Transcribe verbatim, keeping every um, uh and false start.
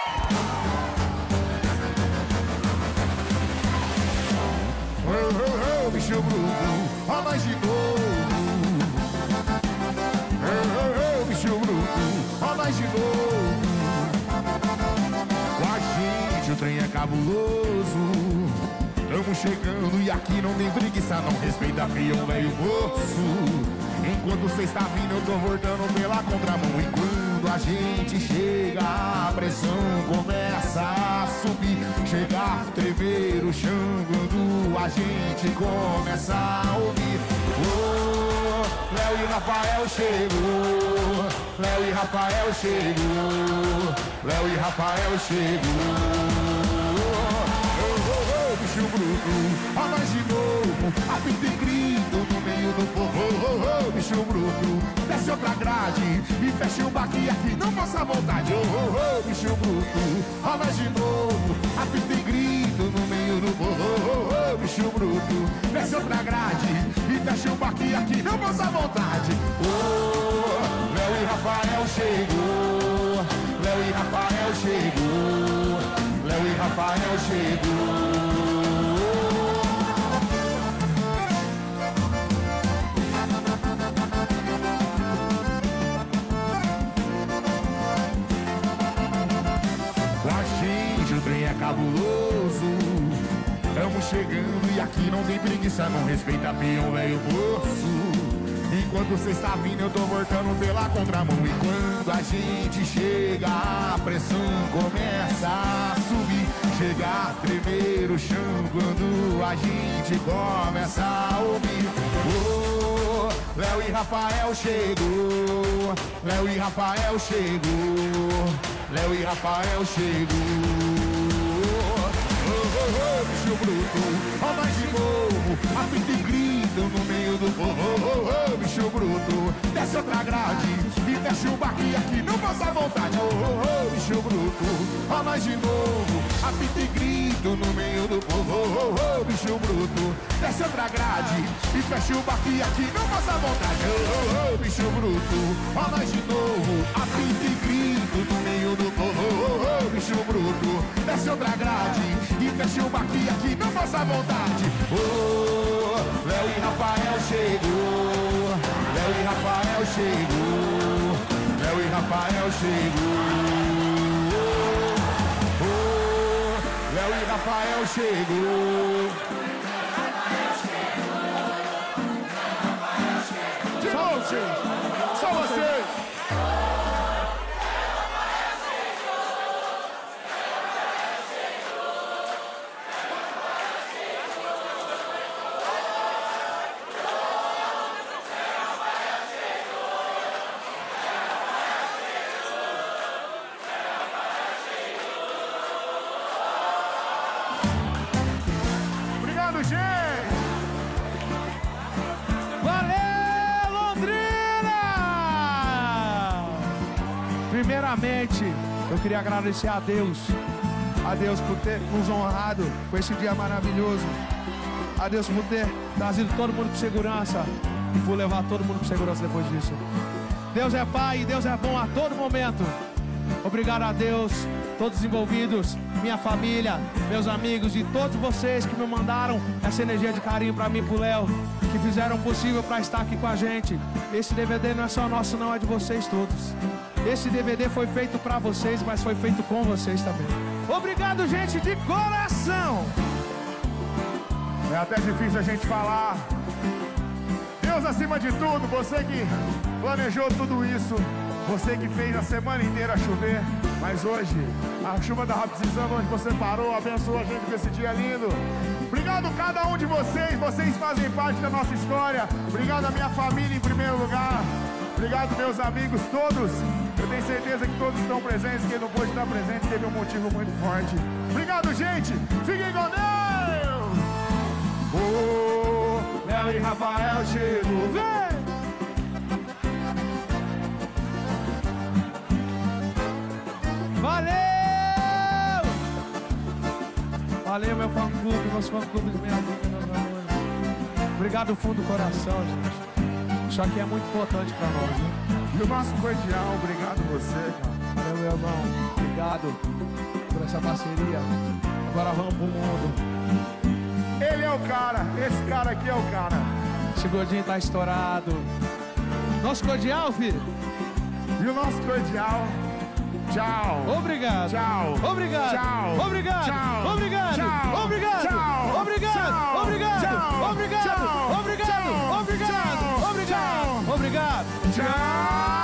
Oh, oh, oh, bicho bruto, ó nós de novo. Oh, oh, oh, bicho bruto, ó nós de novo. Com a gente o trem é cabuloso. Tamo chegando e aqui não tem preguiça, não respeita peão velho moço. Enquanto cê está vindo eu tô voltando pela contramão. E quando a gente chega a pressão começa a subir. Chega a tremer o chão quando a gente começa a ouvir. Oh, Léo e Rafael chegou. Léo e Rafael chegou. Léo e Rafael chegou. Bicho bruto, ó nós de novo. Apita e grito no meio do povo. Oh, oh, oh, bicho bruto, desce outra grade e fecha o baque aqui, não passa vontade. Oh, oh, oh, bicho bruto, ó nós de novo. Apita e grito no meio do povo. Oh, oh, oh, bicho bruto, desce outra grade e fecha o baque aqui, não passa vontade. Oh, Léo e Rafael chegou. Léo e Rafael chegou. Léo e Rafael chegou. Com a gente o trem é cabuloso. Tamo chegando e aqui não tem preguiça, não respeita peão velho moço. Enquanto cê está vindo eu tô voltando pela contramão. E quando a gente chega a pressão começa a subir. Chega a tremer o chão quando a gente começa a ouvir. Oh, Léo e Rafael chegou. Léo e Rafael chegou. Léo e Rafael chegou. Oh, oh, oh, bicho bruto, ó nós de novo. Apita e grita no meio do povo. Oh, oh, oh, bicho bruto, desce outra grade e fecha o baque aqui, não passa vontade. Oh, oh, oh, bicho bruto, ó nós de novo. Apita e grita no meio do povo. Oh, oh, oh, bicho bruto, desce outra grade e fecha o baque aqui, não passa vontade. Oh, oh, oh, bicho bruto, ó nós de novo. Apita e grita no meio do povo. Oh, oh, oh, bicho bruto, desce outra grade e fecha o baque aqui, não passa vontade. Oh, Léo e Rafael chegou. Léo e Rafael chegou. Léo e Rafael chegou. Oh, Léo e Rafael chegou. De novo, gente. Só vocês. Primeiramente, eu queria agradecer a Deus, a Deus por ter nos honrado com esse dia maravilhoso, a Deus por ter trazido todo mundo com segurança e por levar todo mundo com segurança depois disso. Deus é Pai e Deus é bom a todo momento. Obrigado a Deus, todos os envolvidos, minha família, meus amigos e todos vocês que me mandaram essa energia de carinho para mim e pro Léo, que fizeram o possível para estar aqui com a gente. Esse D V D não é só nosso, não, é de vocês todos. Esse D V D foi feito pra vocês, mas foi feito com vocês também. Obrigado, gente, de coração. É até difícil a gente falar. Deus acima de tudo, você que planejou tudo isso, você que fez a semana inteira chover, mas hoje a chuva tava precisando onde você parou, abençoou a gente com esse dia lindo. Obrigado a cada um de vocês, vocês fazem parte da nossa história. Obrigado a minha família em primeiro lugar. Obrigado meus amigos todos. Eu tenho certeza que todos estão presentes. Quem não pôde estar presente teve um motivo muito forte. Obrigado, gente. Fiquem com Deus. Oh, Léo e Rafael chegou. Vem! Valeu! Valeu, meu fã-clube, meus fã-clubes, minha amiga, meus amores. Obrigado do fundo do coração, gente. Isso aqui é muito importante pra nós, né? E o nosso cordial, obrigado você, cara. Valeu, meu irmão. Obrigado. Obrigado por essa parceria. Agora vamos pro mundo. Ele é o cara, esse cara aqui é o cara. Esse gordinho tá estourado. Nosso cordial, filho. E o nosso cordial. Tchau. Obrigado. Tchau. Obrigado. Tchau. Obrigado. Tchau. Obrigado. Tchau. Obrigado. Tchau. Obrigado. Tchau. Obrigado. Tchau. Obrigado. Tchau. Obrigado. Tchau. Obrigado. Tchau. Obrigado. Obrigado. Tchau.